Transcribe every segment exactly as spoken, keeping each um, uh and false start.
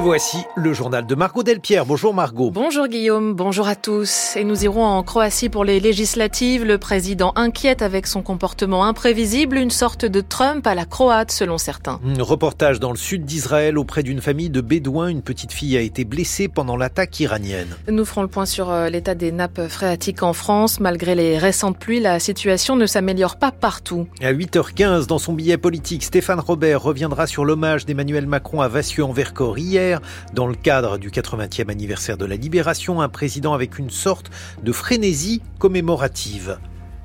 voici le journal de Margot Delpierre. Bonjour Margot. Bonjour Guillaume, bonjour à tous. Et nous irons en Croatie pour les législatives. Le président inquiète avec son comportement imprévisible, une sorte de Trump à la croate selon certains. Un reportage dans le sud d'Israël auprès d'une famille de Bédouins. Une petite fille a été blessée pendant l'attaque iranienne. Nous ferons le point sur l'état des nappes phréatiques en France. Malgré les récentes pluies, la situation ne s'améliore pas partout. À huit heures quinze, dans son billet politique, Stéphane Robert reviendra sur l'hommage d'Emmanuel Macron à Vassieux-en-Vercors hier. Dans le cadre du quatre-vingtième anniversaire de la Libération, un président avec une sorte de frénésie commémorative.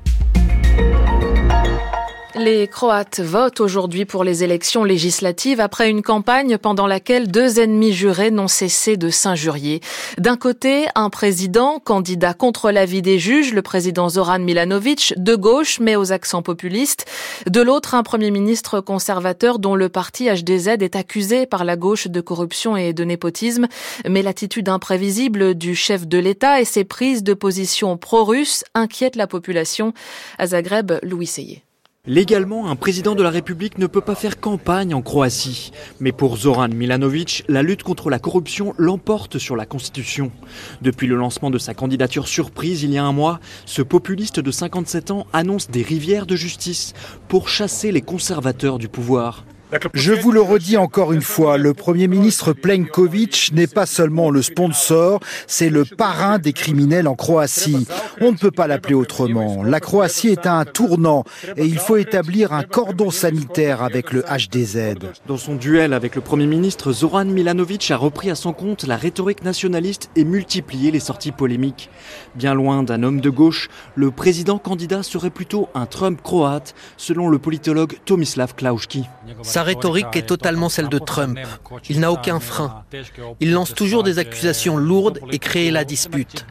Les Croates votent aujourd'hui pour les élections législatives après une campagne pendant laquelle deux ennemis jurés n'ont cessé de s'injurier. D'un côté, un président, candidat contre l'avis des juges, le président Zoran Milanović, de gauche mais aux accents populistes. De l'autre, un premier ministre conservateur dont le parti H D Z est accusé par la gauche de corruption et de népotisme. Mais l'attitude imprévisible du chef de l'État et ses prises de position pro-russes inquiètent la population. À Zagreb, Louis Seyé. Légalement, un président de la République ne peut pas faire campagne en Croatie. Mais pour Zoran Milanović, la lutte contre la corruption l'emporte sur la Constitution. Depuis le lancement de sa candidature surprise il y a un mois, ce populiste de cinquante-sept ans annonce des rivières de justice pour chasser les conservateurs du pouvoir. Je vous le redis encore une fois, le Premier ministre Plenković n'est pas seulement le sponsor, c'est le parrain des criminels en Croatie. On ne peut pas l'appeler autrement. La Croatie est à un tournant et il faut établir un cordon sanitaire avec le H D Z. Dans son duel avec le Premier ministre, Zoran Milanović a repris à son compte la rhétorique nationaliste et multiplié les sorties polémiques. Bien loin d'un homme de gauche, le président candidat serait plutôt un Trump croate, selon le politologue Tomislav Klauski. Sa rhétorique est totalement celle de Trump. Il n'a aucun frein. Il lance toujours des accusations lourdes et crée la dispute.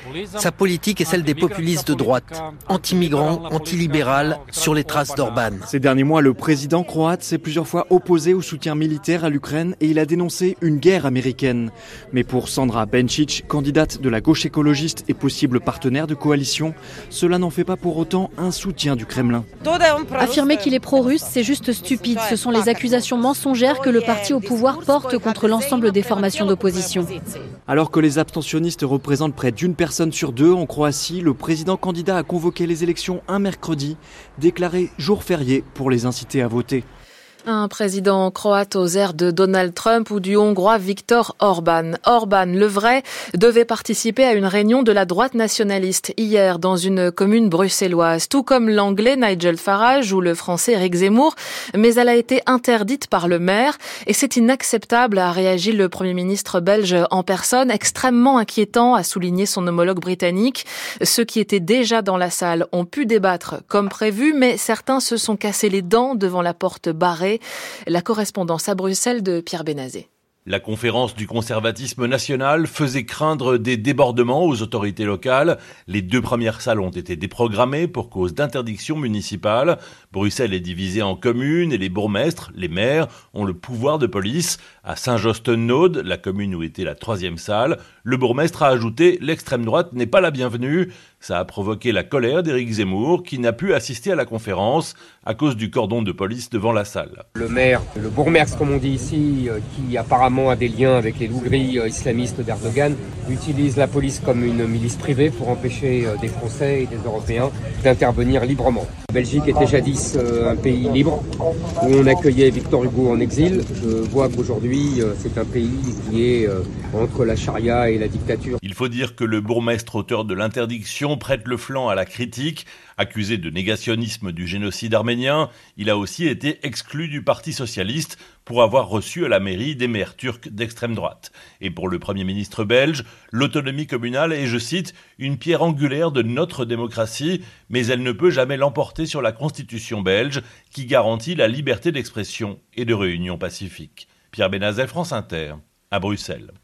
Sa politique est celle des populistes de droite, anti-migrants, anti-libérales, sur les traces d'Orban. Ces derniers mois, le président croate s'est plusieurs fois opposé au soutien militaire à l'Ukraine et il a dénoncé une guerre américaine. Mais pour Sandra Benčić, candidate de la gauche écologiste et possible partenaire de coalition, cela n'en fait pas pour autant un soutien du Kremlin. Affirmer qu'il est pro-russe, c'est juste stupide. Ce sont les accusations mensongères que le parti au pouvoir porte contre l'ensemble des formations d'opposition. Alors que les abstentionnistes représentent près d'une personne sur deux en Croatie, le président candidat a convoqué les élections un mercredi, déclaré jour férié pour les inciter à voter. Un président croate aux airs de Donald Trump ou du hongrois Viktor Orban. Orban, le vrai, devait participer à une réunion de la droite nationaliste hier dans une commune bruxelloise, tout comme l'anglais Nigel Farage ou le français Éric Zemmour, mais elle a été interdite par le maire et c'est inacceptable, a réagi le premier ministre belge en personne, extrêmement inquiétant, a souligné son homologue britannique. Ceux qui étaient déjà dans la salle ont pu débattre comme prévu, mais certains se sont cassés les dents devant la porte barrée. La correspondance à Bruxelles de Pierre Benazé. La conférence du conservatisme national faisait craindre des débordements aux autorités locales. Les deux premières salles ont été déprogrammées pour cause d'interdiction municipale. Bruxelles est divisée en communes et les bourgmestres, les maires, ont le pouvoir de police. À Saint-Josten-Noode, la commune où était la troisième salle, le bourgmestre a ajouté « l'extrême droite n'est pas la bienvenue ». Ça a provoqué la colère d'Éric Zemmour qui n'a pu assister à la conférence à cause du cordon de police devant la salle. Le maire, le bourgmestre comme on dit ici, qui apparemment a des liens avec les loups-gris islamistes d'Erdogan, utilise la police comme une milice privée pour empêcher des Français et des Européens d'intervenir librement. La Belgique était jadis un pays libre où on accueillait Victor Hugo en exil. Je vois qu'aujourd'hui c'est un pays qui est entre la charia et la dictature. Il faut dire que le bourgmestre auteur de l'interdiction prête le flanc à la critique. Accusé de négationnisme du génocide arménien, il a aussi été exclu du Parti socialiste pour avoir reçu à la mairie des maires turcs d'extrême droite. Et pour le Premier ministre belge, l'autonomie communale est, je cite, une pierre angulaire de notre démocratie, mais elle ne peut jamais l'emporter sur la Constitution belge qui garantit la liberté d'expression et de réunion pacifique. Pierre Benazet, France Inter, à Bruxelles.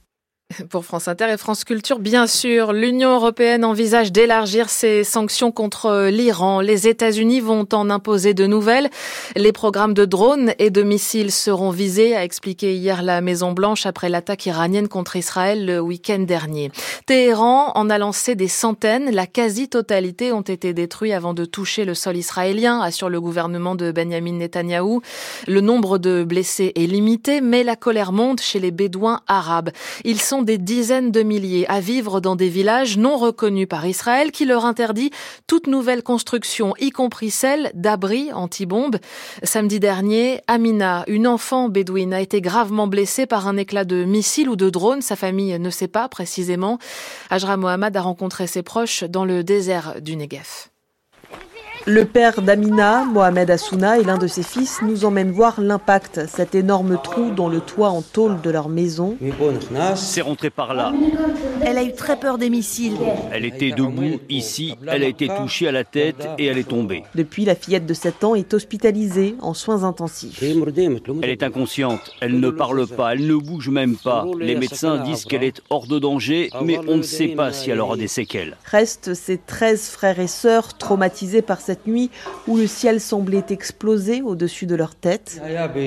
Pour France Inter et France Culture, bien sûr, l'Union européenne envisage d'élargir ses sanctions contre l'Iran. Les États-Unis vont en imposer de nouvelles. Les programmes de drones et de missiles seront visés, a expliqué hier la Maison-Blanche après l'attaque iranienne contre Israël le week-end dernier. Téhéran en a lancé des centaines. La quasi-totalité ont été détruits avant de toucher le sol israélien, assure le gouvernement de Benyamin Netanyahou. Le nombre de blessés est limité, mais la colère monte chez les Bédouins arabes. Ils sont des dizaines de milliers à vivre dans des villages non reconnus par Israël qui leur interdit toute nouvelle construction, y compris celle d'abris anti-bombes. Samedi dernier, Amina, une enfant bédouine, a été gravement blessée par un éclat de missile ou de drone. Sa famille ne sait pas précisément. Hajra Mohamed a rencontré ses proches dans le désert du Negev. Le père d'Amina, Mohamed Assouna, et l'un de ses fils nous emmènent voir l'impact, cet énorme trou dans le toit en tôle de leur maison. C'est rentré par là. Elle a eu très peur des missiles. Elle était debout, ici, elle a été touchée à la tête et elle est tombée. Depuis, la fillette de sept ans est hospitalisée en soins intensifs. Elle est inconsciente, elle ne parle pas, elle ne bouge même pas. Les médecins disent qu'elle est hors de danger, mais on ne sait pas si elle aura des séquelles. Restent ses treize frères et sœurs traumatisés par cette nuit où le ciel semblait exploser au-dessus de leur tête.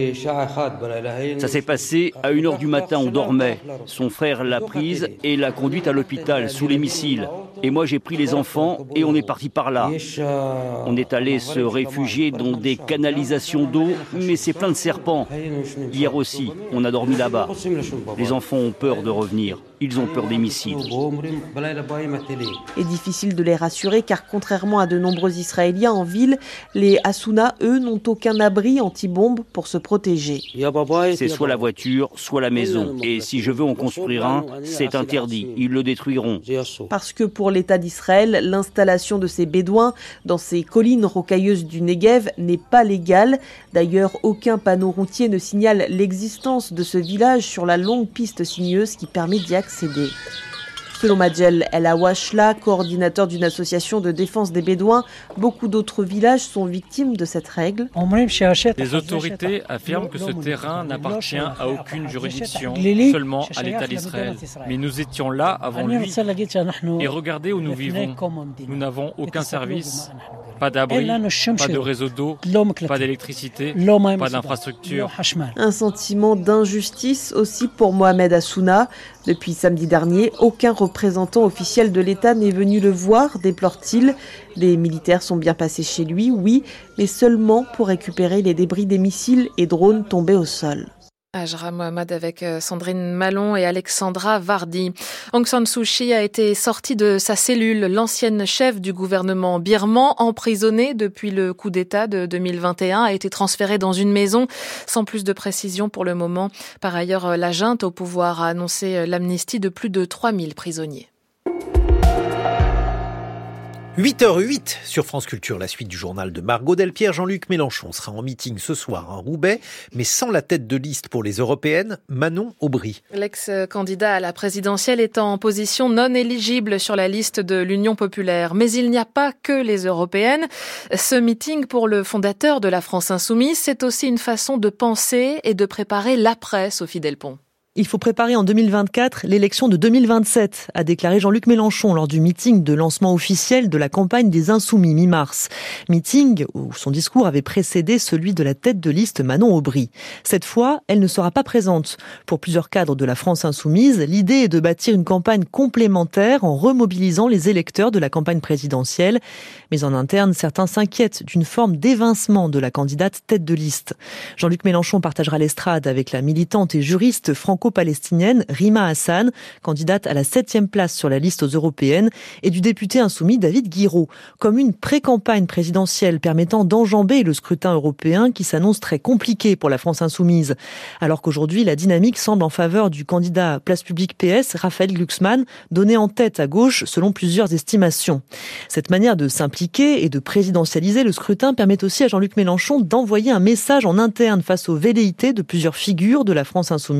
Ça s'est passé à une heure du matin, on dormait. Son frère l'a prise et l'a conduite à l'hôpital sous les missiles. Et moi j'ai pris les enfants et on est parti par là. On est allé se réfugier dans des canalisations d'eau, mais c'est plein de serpents. Hier aussi, on a dormi là-bas. Les enfants ont peur de revenir. Ils ont peur des missiles. Et difficile de les rassurer car contrairement à de nombreux Israéliens en ville, les Assouna, eux, n'ont aucun abri anti-bombe pour se protéger. C'est soit la voiture, soit la maison. Et si je veux en construire un, c'est interdit. Ils le détruiront. Parce que pour l'État d'Israël, l'installation de ces Bédouins dans ces collines rocailleuses du Negev n'est pas légale. D'ailleurs, aucun panneau routier ne signale l'existence de ce village sur la longue piste sinueuse qui permet d'y accéder. Selon Majel El Awashla, coordinateur d'une association de défense des Bédouins, beaucoup d'autres villages sont victimes de cette règle. Les autorités affirment que ce terrain n'appartient à aucune juridiction, seulement à l'État d'Israël. Mais nous étions là avant lui. Et regardez où nous vivons. Nous n'avons aucun service, pas d'abri, pas de réseau d'eau, pas d'électricité, pas d'infrastructure. Un sentiment d'injustice aussi pour Mohamed Assouna. Depuis samedi dernier, aucun représentant officiel de l'État n'est venu le voir, déplore-t-il. Les militaires sont bien passés chez lui, oui, mais seulement pour récupérer les débris des missiles et drones tombés au sol. Hajra Mohamed avec Sandrine Malon et Alexandra Vardy. Aung San Suu Kyi a été sortie de sa cellule. L'ancienne chef du gouvernement birman, emprisonnée depuis le coup d'État de deux mille vingt et un, a été transférée dans une maison sans plus de précision pour le moment. Par ailleurs, la junte au pouvoir a annoncé l'amnistie de plus de trois mille prisonniers. huit heures huit sur France Culture, la suite du journal de Margot Delpierre. Jean-Luc Mélenchon sera en meeting ce soir à Roubaix, mais sans la tête de liste pour les européennes, Manon Aubry. L'ex-candidat à la présidentielle est en position non éligible sur la liste de l'Union populaire. Mais il n'y a pas que les européennes. Ce meeting pour le fondateur de la France Insoumise, c'est aussi une façon de penser et de préparer l'après, Sophie Delpont. Il faut préparer en deux mille vingt-quatre l'élection de deux mille vingt-sept, a déclaré Jean-Luc Mélenchon lors du meeting de lancement officiel de la campagne des Insoumis mi-mars. Meeting où son discours avait précédé celui de la tête de liste Manon Aubry. Cette fois, elle ne sera pas présente. Pour plusieurs cadres de la France Insoumise, l'idée est de bâtir une campagne complémentaire en remobilisant les électeurs de la campagne présidentielle. Mais en interne, certains s'inquiètent d'une forme d'évincement de la candidate tête de liste. Jean-Luc Mélenchon partagera l'estrade avec la militante et juriste franco-palestinienne Rima Hassan, candidate à la septième place sur la liste aux européennes, et du député insoumis David Guiraud, comme une pré-campagne présidentielle permettant d'enjamber le scrutin européen qui s'annonce très compliqué pour la France insoumise. Alors qu'aujourd'hui, la dynamique semble en faveur du candidat Place Publique P S, Raphaël Glucksmann, donné en tête à gauche selon plusieurs estimations. Cette manière de s'impliquer et de présidentialiser le scrutin permet aussi à Jean-Luc Mélenchon d'envoyer un message en interne face aux velléités de plusieurs figures de la France insoumise,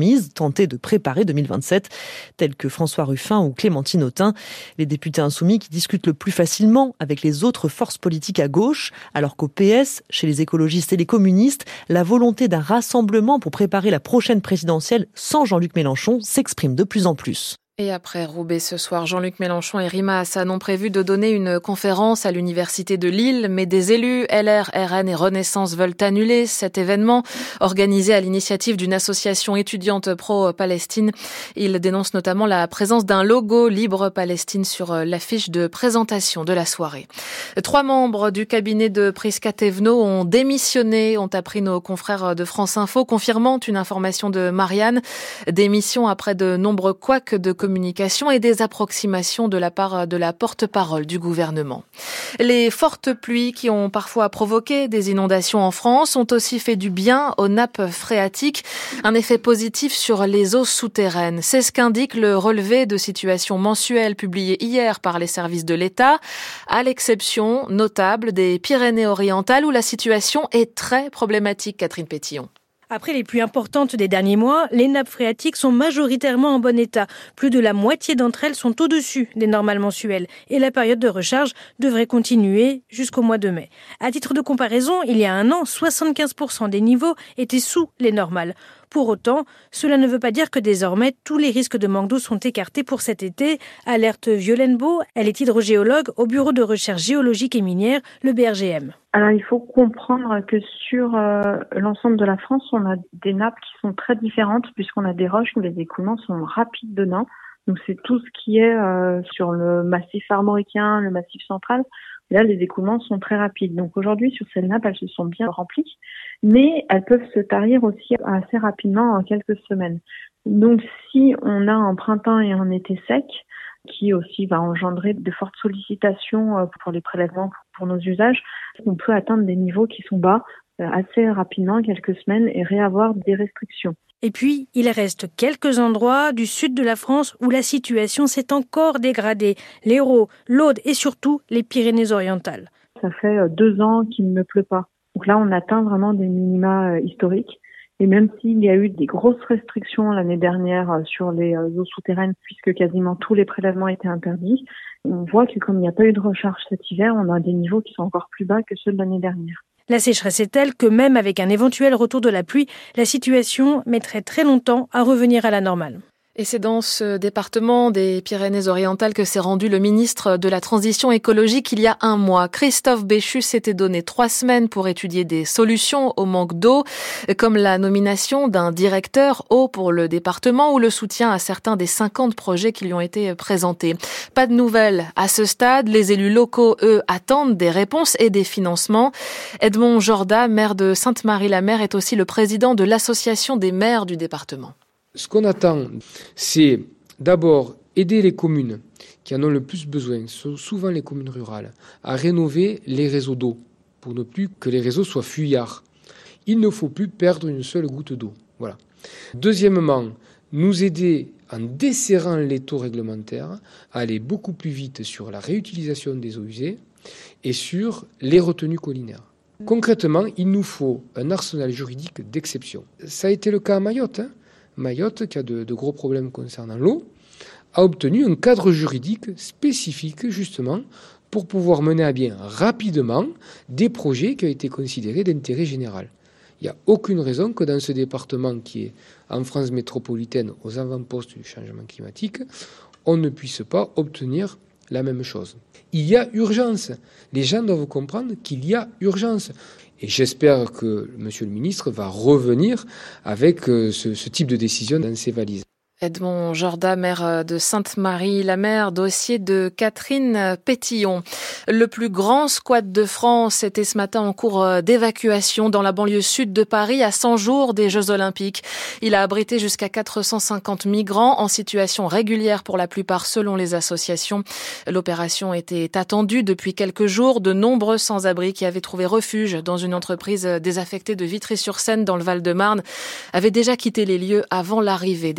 tenter de préparer deux mille vingt-sept, tels que François Ruffin ou Clémentine Autain. Les députés insoumis qui discutent le plus facilement avec les autres forces politiques à gauche, alors qu'au P S, chez les écologistes et les communistes, la volonté d'un rassemblement pour préparer la prochaine présidentielle sans Jean-Luc Mélenchon s'exprime de plus en plus. Et après Roubaix ce soir, Jean-Luc Mélenchon et Rima Hassan ont prévu de donner une conférence à l'université de Lille, mais des élus L R, R N et Renaissance veulent annuler cet événement organisé à l'initiative d'une association étudiante pro-Palestine. Ils dénoncent notamment la présence d'un logo Libre Palestine sur l'affiche de présentation de la soirée. Trois membres du cabinet de Prisca Thévenot ont démissionné, ont appris nos confrères de France Info, confirmant une information de Marianne. Démission après de nombreux couacs de communication communication et des approximations de la part de la porte-parole du gouvernement. Les fortes pluies qui ont parfois provoqué des inondations en France ont aussi fait du bien aux nappes phréatiques, un effet positif sur les eaux souterraines. C'est ce qu'indique le relevé de situation mensuel publié hier par les services de l'État, à l'exception notable des Pyrénées-Orientales où la situation est très problématique, Catherine Pétillon. Après les pluies importantes des derniers mois, les nappes phréatiques sont majoritairement en bon état. Plus de la moitié d'entre elles sont au-dessus des normales mensuelles et la période de recharge devrait continuer jusqu'au mois de mai. À titre de comparaison, il y a un an, soixante-quinze pour cent des niveaux étaient sous les normales. Pour autant, cela ne veut pas dire que désormais tous les risques de manque d'eau sont écartés pour cet été, alerte Violaine Beau. Elle est hydrogéologue au Bureau de recherche géologique et minière, le B R G M. Alors il faut comprendre que sur euh, l'ensemble de la France, on a des nappes qui sont très différentes puisqu'on a des roches où les écoulements sont rapides dedans. Donc c'est tout ce qui est euh, sur le massif armoricain, le massif central. Là, les écoulements sont très rapides. Donc aujourd'hui, sur ces nappes, elles se sont bien remplies, mais elles peuvent se tarir aussi assez rapidement en quelques semaines. Donc si on a un printemps et un été sec, qui aussi va engendrer de fortes sollicitations pour les prélèvements pour nos usages, on peut atteindre des niveaux qui sont bas assez rapidement, quelques semaines, et réavoir des restrictions. Et puis, il reste quelques endroits du sud de la France où la situation s'est encore dégradée. L'Hérault, l'Aude et surtout les Pyrénées-Orientales. Ça fait deux ans qu'il ne pleut pas. Donc là, on atteint vraiment des minima historiques. Et même s'il y a eu des grosses restrictions l'année dernière sur les eaux souterraines, puisque quasiment tous les prélèvements étaient interdits, on voit que comme il n'y a pas eu de recharge cet hiver, on a des niveaux qui sont encore plus bas que ceux de l'année dernière. La sécheresse est telle que même avec un éventuel retour de la pluie, la situation mettrait très longtemps à revenir à la normale. Et c'est dans ce département des Pyrénées-Orientales que s'est rendu le ministre de la Transition écologique il y a un mois. Christophe Béchu s'était donné trois semaines pour étudier des solutions au manque d'eau, comme la nomination d'un directeur eau pour le département ou le soutien à certains des cinquante projets qui lui ont été présentés. Pas de nouvelles à ce stade. Les élus locaux, eux, attendent des réponses et des financements. Edmond Jorda, maire de Sainte-Marie-la-Mer, est aussi le président de l'association des maires du département. Ce qu'on attend, c'est d'abord aider les communes qui en ont le plus besoin, souvent les communes rurales, à rénover les réseaux d'eau pour ne plus que les réseaux soient fuyards. Il ne faut plus perdre une seule goutte d'eau. Voilà. Deuxièmement, nous aider en desserrant les taux réglementaires à aller beaucoup plus vite sur la réutilisation des eaux usées et sur les retenues collinaires. Concrètement, il nous faut un arsenal juridique d'exception. Ça a été le cas à Mayotte, hein. Mayotte, qui a de, de gros problèmes concernant l'eau, a obtenu un cadre juridique spécifique justement pour pouvoir mener à bien rapidement des projets qui ont été considérés d'intérêt général. Il n'y a aucune raison que dans ce département qui est en France métropolitaine aux avant-postes du changement climatique, on ne puisse pas obtenir la même chose. Il y a urgence. Les gens doivent comprendre qu'il y a urgence. Et j'espère que Monsieur le ministre va revenir avec ce, ce type de décision dans ses valises. Edmond Jorda, maire de Sainte-Marie-la-Mer, dossier de Catherine Pétillon. Le plus grand squat de France était ce matin en cours d'évacuation dans la banlieue sud de Paris à cent jours des Jeux Olympiques. Il a abrité jusqu'à quatre cent cinquante migrants en situation régulière pour la plupart selon les associations. L'opération était attendue depuis quelques jours. De nombreux sans-abri qui avaient trouvé refuge dans une entreprise désaffectée de Vitry-sur-Seine dans le Val-de-Marne avaient déjà quitté les lieux avant l'arrivée des forces de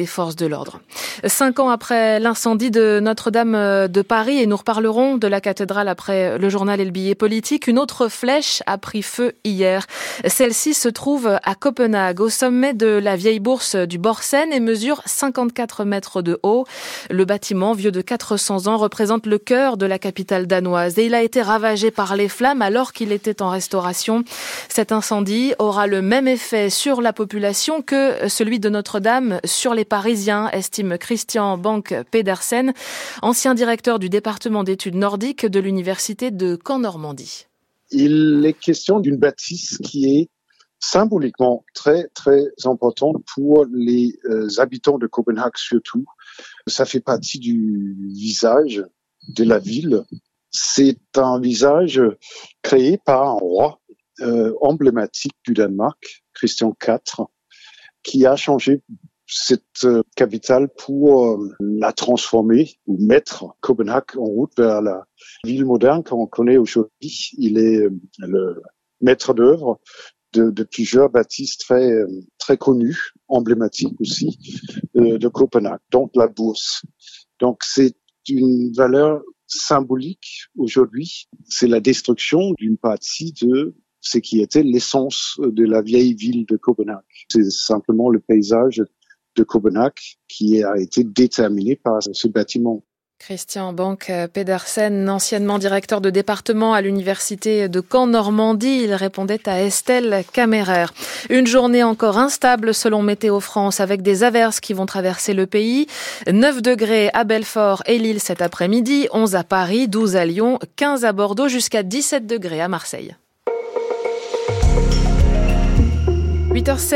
l'ordre. Cinq ans après l'incendie de Notre-Dame de Paris, et nous reparlerons de la cathédrale après le journal et le billet politique, une autre flèche a pris feu hier. Celle-ci se trouve à Copenhague, au sommet de la vieille bourse du Borsen, et mesure cinquante-quatre mètres de haut. Le bâtiment, vieux de quatre cents ans, représente le cœur de la capitale danoise, et il a été ravagé par les flammes alors qu'il était en restauration. Cet incendie aura le même effet sur la population que celui de Notre-Dame sur les Parisiens, estime Christian Bank Pedersen, ancien directeur du département d'études nordiques de l'université de Caen-Normandie. Il est question d'une bâtisse qui est symboliquement très, très importante pour les euh, habitants de Copenhague surtout. Ça fait partie du visage de la ville. C'est un visage créé par un roi euh, emblématique du Danemark, Christian quatre, qui a changé cette euh, capitale pour euh, la transformer ou mettre Copenhague en route vers la ville moderne qu'on connaît aujourd'hui. Il est euh, le maître d'œuvre de, de plusieurs bâtisses très très connues, emblématiques aussi euh, de Copenhague, donc la bourse. Donc c'est une valeur symbolique aujourd'hui. C'est la destruction d'une partie de ce qui était l'essence de la vieille ville de Copenhague. C'est simplement le paysage de Copenhague qui a été déterminé par ce bâtiment. Christian Bank Pedersen, anciennement directeur de département à l'université de Caen-Normandie, il répondait à Estelle Kammerer. Une journée encore instable selon Météo France, avec des averses qui vont traverser le pays. neuf degrés à Belfort et Lille cet après-midi, onze à Paris, douze à Lyon, quinze à Bordeaux, jusqu'à dix-sept degrés à Marseille. huit heures sept